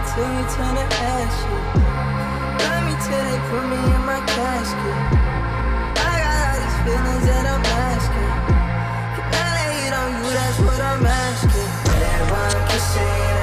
till you turn to ashes. Love me till they put me in my casket. I got all these feelings that I'm asking. Can I lay it on you? That's what I'm asking. Red wine kissing.